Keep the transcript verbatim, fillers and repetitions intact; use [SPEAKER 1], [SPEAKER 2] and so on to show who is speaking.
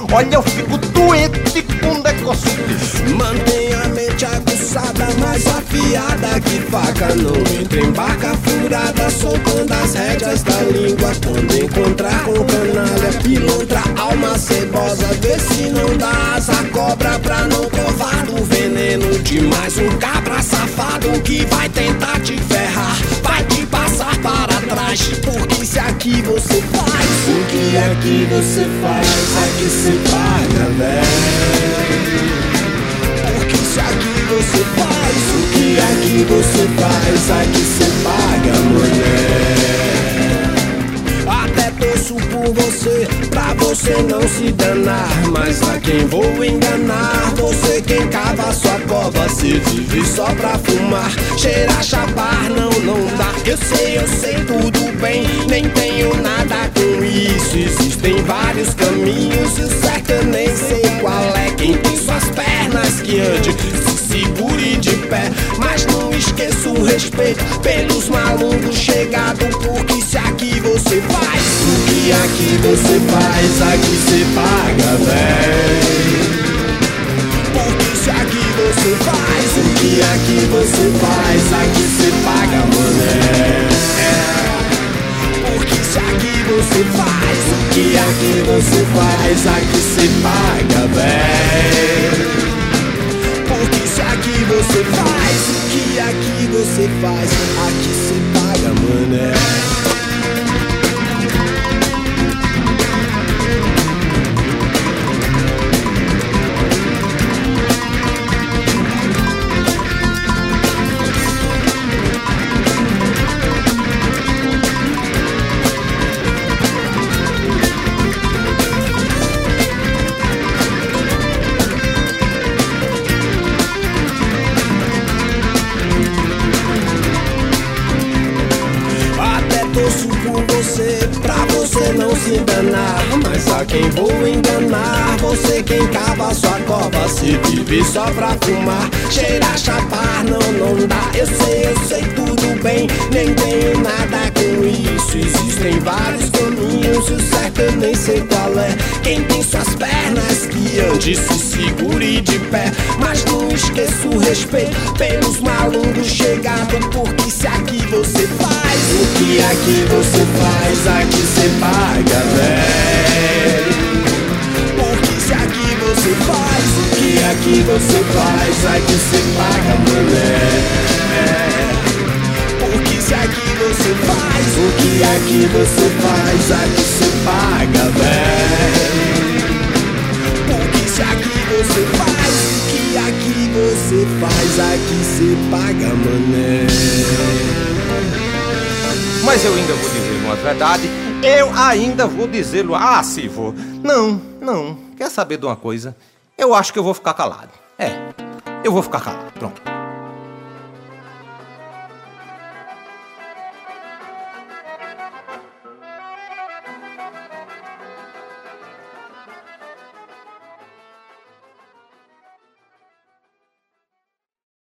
[SPEAKER 1] Olha, eu fico doente com um negócio desse.
[SPEAKER 2] Mantenha a mente aguçada, mais afiada que faca. Não entre em barca furada, soltando as rédeas da língua. Quando encontrar com canalha, pilantra, alma cebosa, vê se não dá asa à cobra pra não provar do veneno de mais um cabra safado que vai tentar te ferrar, vai te passar para trás. Porque se aqui você faz o que aqui você faz, aqui você paga, velho. Porque se aqui você faz o que aqui você faz, aqui você paga, mulher. Até torço por você, pra você não se danar, mas a quem vou enganar? Você quem cava sua cova, se vive só pra fumar, cheirar, chapar, não, não dá. Eu sei, eu sei tudo bem, nem tenho nada com isso. Existem vários caminhos e o certo eu nem sei qual é. Quem tem suas pernas que ande, se segure de pé, mas não esqueça o respeito pelos malungos chegados. Porque se aqui você faz o que aqui você faz, aqui você paga, véi. Porque se aqui você faz o que aqui você faz, aqui você paga, mané. Porque se aqui você faz o que aqui você faz, aqui você paga, véi. Porque se aqui você faz o que aqui você faz, aqui você paga, mané. Pra você não se enganar, mas a quem vou enganar? Você quem cava sua cova, se vive só pra fumar, cheirar, chapar, não, não dá. Eu sei, eu sei tudo bem, nem tenho nada com isso. Existem vários caminhos e o certo eu nem sei qual é. Quem tem suas pernas que ande, se segure de pé, mas não esqueça o respeito pelos malungos chegados. Porque se aqui você faz o que aqui você faz, aqui você paga, velho. Porque se aqui você faz o que aqui você faz, aqui você paga, mulher. Porque se aqui você faz o que aqui você faz, aqui você paga, velho. Porque se aqui você faz o que aqui você faz, aqui você paga, mané.
[SPEAKER 1] Mas eu ainda vou dizer uma verdade, eu ainda vou dizê-lo. Ah, se vou. Não, não. Quer saber de uma coisa? Eu acho que eu vou ficar calado. É, eu vou ficar calado. Pronto.